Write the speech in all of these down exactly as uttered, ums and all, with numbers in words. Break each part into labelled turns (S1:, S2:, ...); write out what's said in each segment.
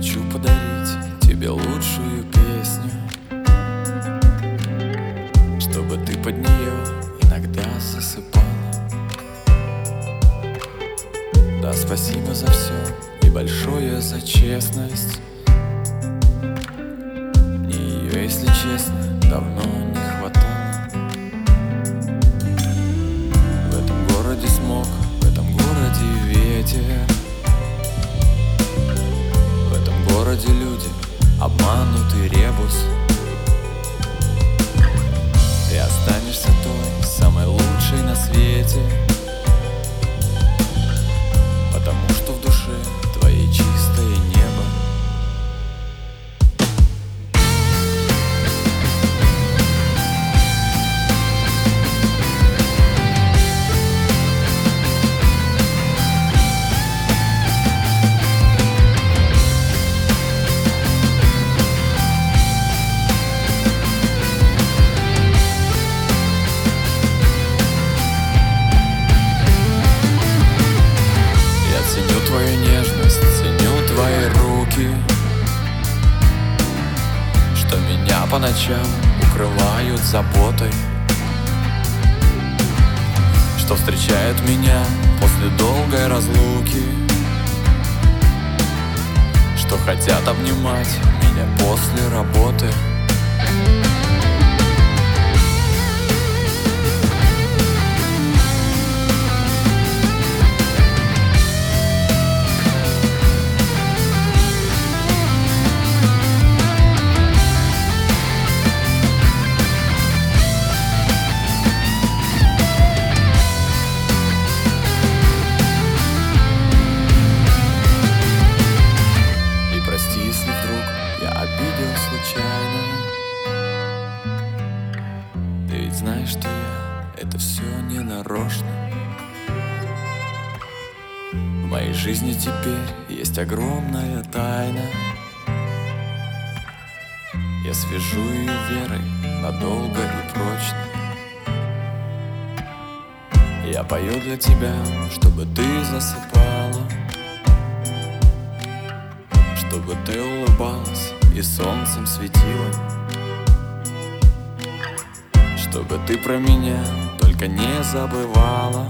S1: хочу подарить тебе лучшую песню, чтобы ты под нее иногда засыпала. Да, спасибо за все и большое за честность. Мне ее, если честно, давно не хватало. В этом городе смог, в этом городе ветер, в этом городе люди, обманутый ребус. Ты останешься той, самой лучшей на свете, потому что в душе твоей чистое небо. Твою нежность, ценю твои руки, что меня по ночам укрывают заботой, что встречают меня после долгой разлуки, что хотят обнимать меня после работы. Если вдруг я обидел случайно, ты ведь знаешь, что я это все не нарочно. В моей жизни теперь есть огромная тайна. Я свяжу ее верой надолго и прочно. Я пою для тебя, чтобы ты засыпала, чтобы ты улыбалась и солнцем светила, чтобы ты про меня только не забывала,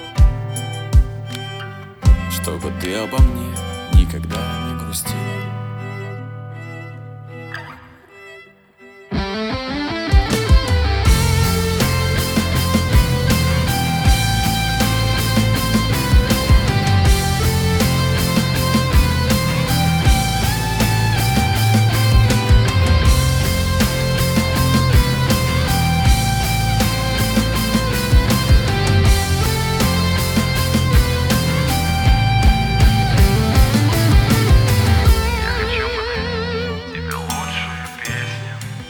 S1: чтобы ты обо мне никогда не грустила.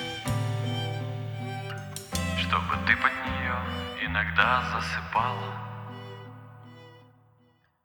S1: Чтобы ты под нее иногда засыпала.